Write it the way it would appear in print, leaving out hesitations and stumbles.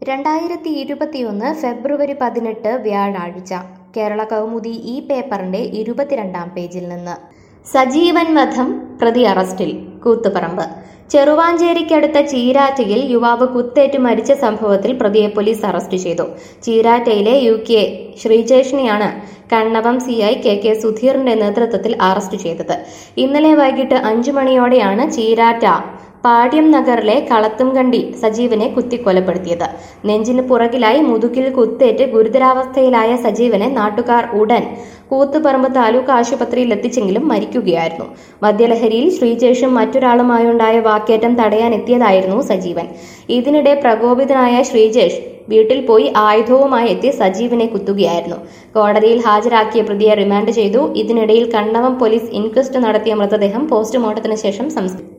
2021 ഫെബ്രുവരി 18 വ്യാഴാഴ്ച കേരള കൗമുദി ഈ പേപ്പറിന്റെ 22-ാം പേജിൽ നിന്ന് സജീവൻ വധം പ്രതി അറസ്റ്റിൽ കൂത്തുപറമ്പ് ചെറുവാഞ്ചേരിക്കടുത്ത ചീരാറ്റയിൽ യുവാവ് കുത്തേറ്റ് മരിച്ച സംഭവത്തിൽ പ്രതിയെ പോലീസ് അറസ്റ്റ് ചെയ്തു. ചീരാറ്റയിലെ UK ശ്രീജേഷിനെയാണ് കണ്ണവം CI KK സുധീറിന്റെ നേതൃത്വത്തിൽ അറസ്റ്റ് ചെയ്തത്. ഇന്നലെ വൈകിട്ട് 5 മണിയോടെയാണ് ചീരാറ്റ പാട്യം നഗറിലെ കളത്തുംകണ്ടി സജീവനെ കുത്തിക്കൊലപ്പെടുത്തിയത്. നെഞ്ചിന് പുറകിലായി മുതുകിൽ കുത്തേറ്റ് ഗുരുതരാവസ്ഥയിലായ സജീവനെ നാട്ടുകാർ ഉടൻ കൂത്തുപറമ്പ് താലൂക്ക് ആശുപത്രിയിൽ എത്തിച്ചെങ്കിലും മരിക്കുകയായിരുന്നു. മദ്യലഹരിയിൽ ശ്രീജേഷും മറ്റൊരാളുമായുണ്ടായ വാക്കേറ്റം തടയാനെത്തിയതായിരുന്നു സജീവൻ. ഇതിനിടെ പ്രകോപിതനായ ശ്രീജേഷ് വീട്ടിൽ പോയി ആയുധവുമായി എത്തി സജീവനെ കുത്തുകയായിരുന്നു. കോടതിയിൽ ഹാജരാക്കിയ പ്രതിയെ റിമാൻഡ് ചെയ്തു. ഇതിനിടയിൽ കണ്ണവം പോലീസ് ഇൻക്വസ്റ്റ് നടത്തിയ മൃതദേഹം പോസ്റ്റ്മോർട്ടത്തിന് ശേഷം സംസ്കരിച്ചു.